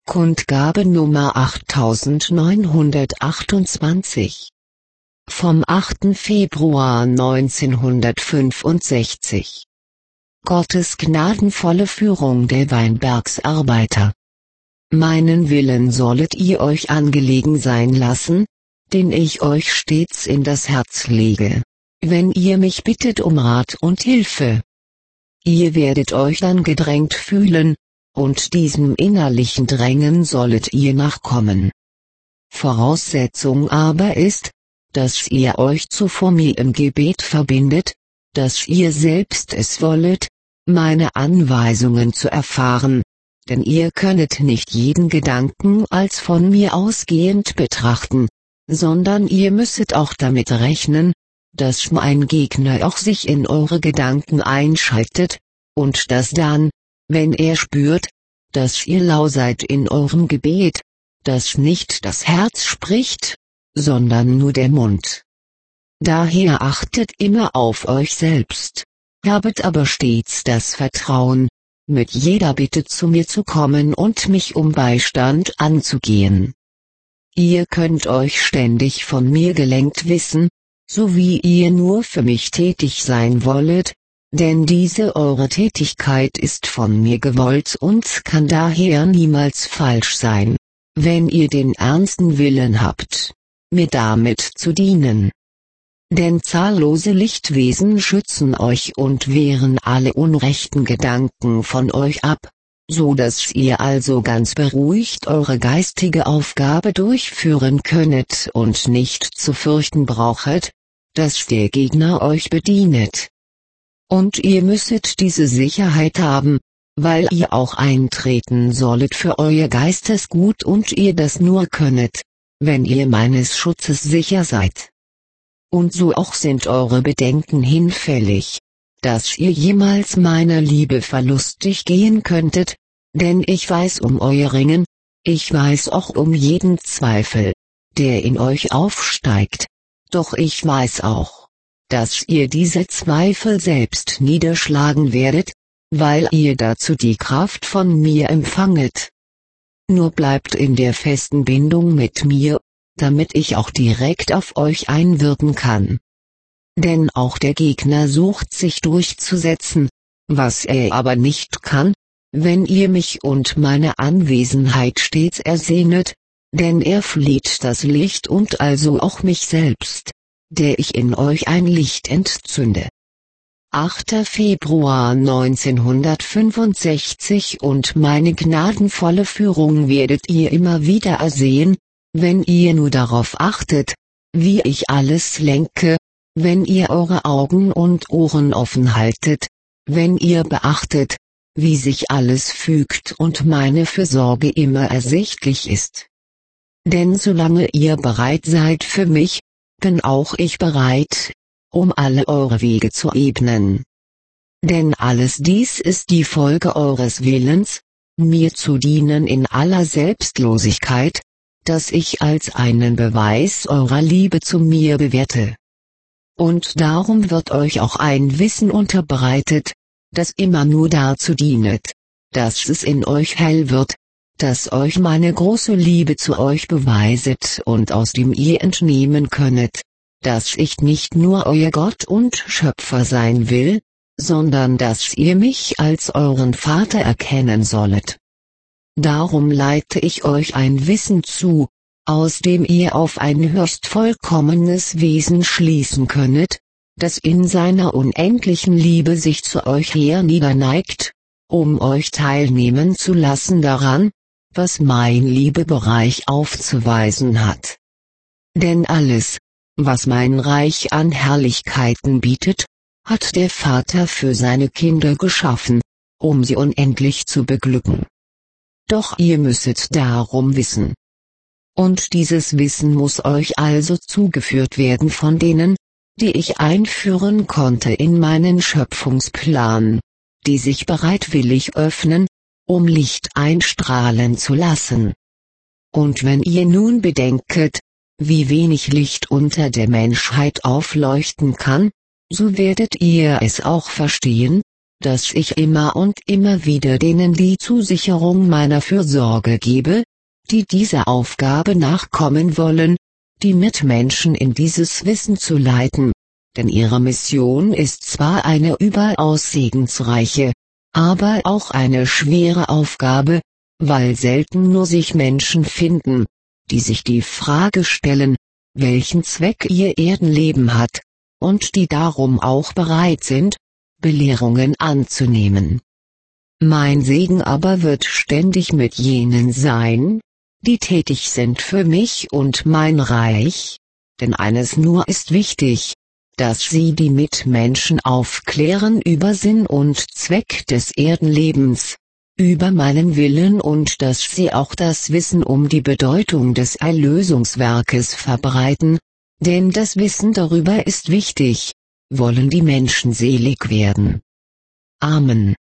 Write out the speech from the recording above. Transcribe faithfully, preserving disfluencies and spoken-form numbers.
Kundgabe Nummer achttausendneunhundertachtundzwanzig. Vom achten Februar neunzehnhundertfünfundsechzig. Gottes gnadenvolle Führung der Weinbergsarbeiter. Meinen Willen sollet ihr euch angelegen sein lassen, den ich euch stets in das Herz lege, wenn ihr mich bittet um Rat und Hilfe. Ihr werdet euch dann gedrängt fühlen, und diesem innerlichen Drängen sollet ihr nachkommen. Voraussetzung aber ist, dass ihr euch zuvor mir im Gebet verbindet, dass ihr selbst es wollet, meine Anweisungen zu erfahren, denn ihr könnet nicht jeden Gedanken als von mir ausgehend betrachten, sondern ihr müsset auch damit rechnen, dass mein Gegner auch sich in eure Gedanken einschaltet, und dass dann, wenn er spürt, dass ihr lau seid in eurem Gebet, dass nicht das Herz spricht, sondern nur der Mund. Daher achtet immer auf euch selbst, habet aber stets das Vertrauen, mit jeder Bitte zu mir zu kommen und mich um Beistand anzugehen. Ihr könnt euch ständig von mir gelenkt wissen, so wie ihr nur für mich tätig sein wollet, denn diese eure Tätigkeit ist von mir gewollt und kann daher niemals falsch sein, wenn ihr den ernsten Willen habt, mir damit zu dienen. Denn zahllose Lichtwesen schützen euch und wehren alle unrechten Gedanken von euch ab, so dass ihr also ganz beruhigt eure geistige Aufgabe durchführen könnet und nicht zu fürchten brauchet, dass der Gegner euch bedienet. Und ihr müsset diese Sicherheit haben, weil ihr auch eintreten sollet für euer Geistesgut und ihr das nur könnet, wenn ihr meines Schutzes sicher seid. Und so auch sind eure Bedenken hinfällig, dass ihr jemals meiner Liebe verlustig gehen könntet, denn ich weiß um euer Ringen, ich weiß auch um jeden Zweifel, der in euch aufsteigt, doch ich weiß auch, dass ihr diese Zweifel selbst niederschlagen werdet, weil ihr dazu die Kraft von mir empfanget. Nur bleibt in der festen Bindung mit mir, damit ich auch direkt auf euch einwirken kann. Denn auch der Gegner sucht sich durchzusetzen, was er aber nicht kann, wenn ihr mich und meine Anwesenheit stets ersehnet, denn er flieht das Licht und also auch mich selbst, der ich in euch ein Licht entzünde. achter Februar neunzehnhundertfünfundsechzig. Und meine gnadenvolle Führung werdet ihr immer wieder ersehen, wenn ihr nur darauf achtet, wie ich alles lenke, wenn ihr eure Augen und Ohren offen haltet, wenn ihr beachtet, wie sich alles fügt und meine Fürsorge immer ersichtlich ist. Denn solange ihr bereit seid für mich, bin auch ich bereit, um alle eure Wege zu ebnen. Denn alles dies ist die Folge eures Willens, mir zu dienen in aller Selbstlosigkeit, das ich als einen Beweis eurer Liebe zu mir bewerte. Und darum wird euch auch ein Wissen unterbreitet, das immer nur dazu dienet, dass es in euch hell wird, dass euch meine große Liebe zu euch beweiset und aus dem ihr entnehmen könnet, dass ich nicht nur euer Gott und Schöpfer sein will, sondern dass ihr mich als euren Vater erkennen sollet. Darum leite ich euch ein Wissen zu, aus dem ihr auf ein höchst vollkommenes Wesen schließen könnet, das in seiner unendlichen Liebe sich zu euch herniederneigt, um euch teilnehmen zu lassen daran, was mein Liebebereich aufzuweisen hat. Denn alles, was mein Reich an Herrlichkeiten bietet, hat der Vater für seine Kinder geschaffen, um sie unendlich zu beglücken. Doch ihr müsset darum wissen. Und dieses Wissen muss euch also zugeführt werden von denen, die ich einführen konnte in meinen Schöpfungsplan, die sich bereitwillig öffnen, um Licht einstrahlen zu lassen. Und wenn ihr nun bedenket, wie wenig Licht unter der Menschheit aufleuchten kann, so werdet ihr es auch verstehen, dass ich immer und immer wieder denen die Zusicherung meiner Fürsorge gebe, die dieser Aufgabe nachkommen wollen, die Mitmenschen in dieses Wissen zu leiten, denn ihre Mission ist zwar eine überaus segensreiche, aber auch eine schwere Aufgabe, weil selten nur sich Menschen finden, die sich die Frage stellen, welchen Zweck ihr Erdenleben hat, und die darum auch bereit sind, Belehrungen anzunehmen. Mein Segen aber wird ständig mit jenen sein, die tätig sind für mich und mein Reich, denn eines nur ist wichtig, dass sie die Mitmenschen aufklären über Sinn und Zweck des Erdenlebens, über meinen Willen und dass sie auch das Wissen um die Bedeutung des Erlösungswerkes verbreiten, denn das Wissen darüber ist wichtig, wollen die Menschen selig werden. Amen.